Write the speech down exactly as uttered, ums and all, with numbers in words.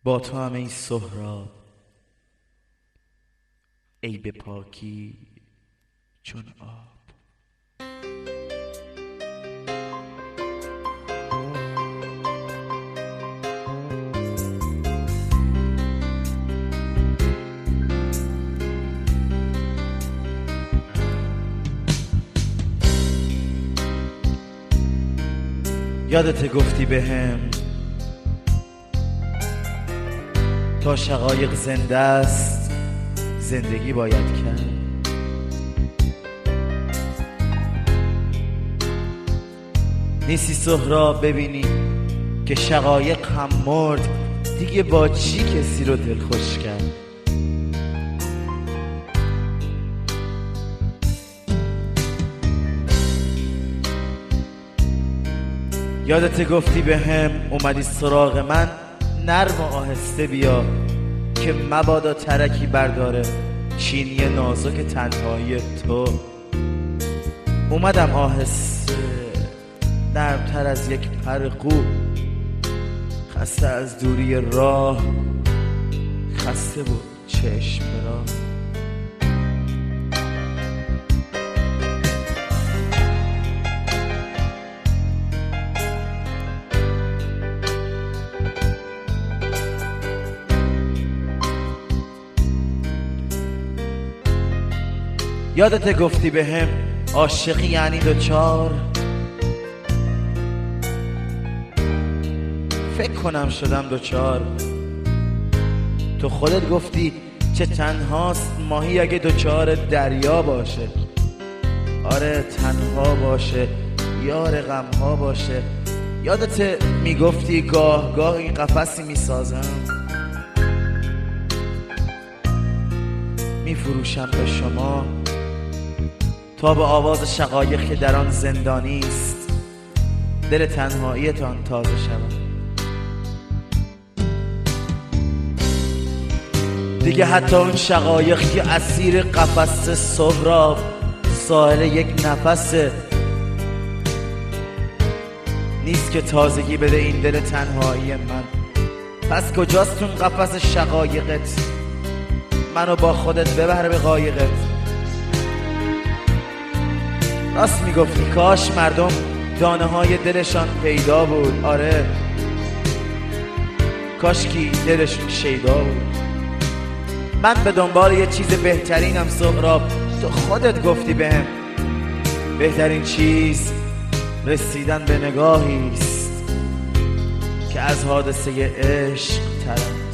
با تو هم ای سهراب، ای به پاکی چون آب. یادت گفتی بهم تا شقایق زنده است زندگی باید کرد. نیستی سهراب ببینی که شقایق هم مرد، دیگه با چی کسی رو دلخوش کرد؟ یادت گفتی به هم اومدی سراغ من، نرم و آهسته بیا که مبادا ترکی برداره چینی نازک تنهایی تو. اومدم آهسته نرمتر از یک پر قو، خسته از دوری راه، خسته بود چشم برا. یادت گفتی به هم عاشقی یعنی دوچار، فکر کنم شدم دوچار. تو خودت گفتی چه تنهاست ماهی اگه دوچار دریا باشه. آره تنها باشه، یار غمها باشه. یادت میگفتی گاه گاه این قفسی میسازم، میفروشم به شما تا به آواز شقایق که در آن زندانی است دل تنهاییتان تازه شود. دیگه حتی اون شقایق که اسیر قفس سهراب ساحل یک نفسه نیست که تازگی بده این دل تنهایی من. پس کجاست اون قفس شقایقت؟ منو با خودت ببر به قایقت. راست میگفتی کاش مردم دانه های دلشان پیدا بود. آره کاش کی دلشون شیدا بود. من به دنبال یه چیز بهترینم سهراب، تو خودت گفتی بهم بهترین چیز رسیدن به نگاهی است که از حادثه عشق طرف.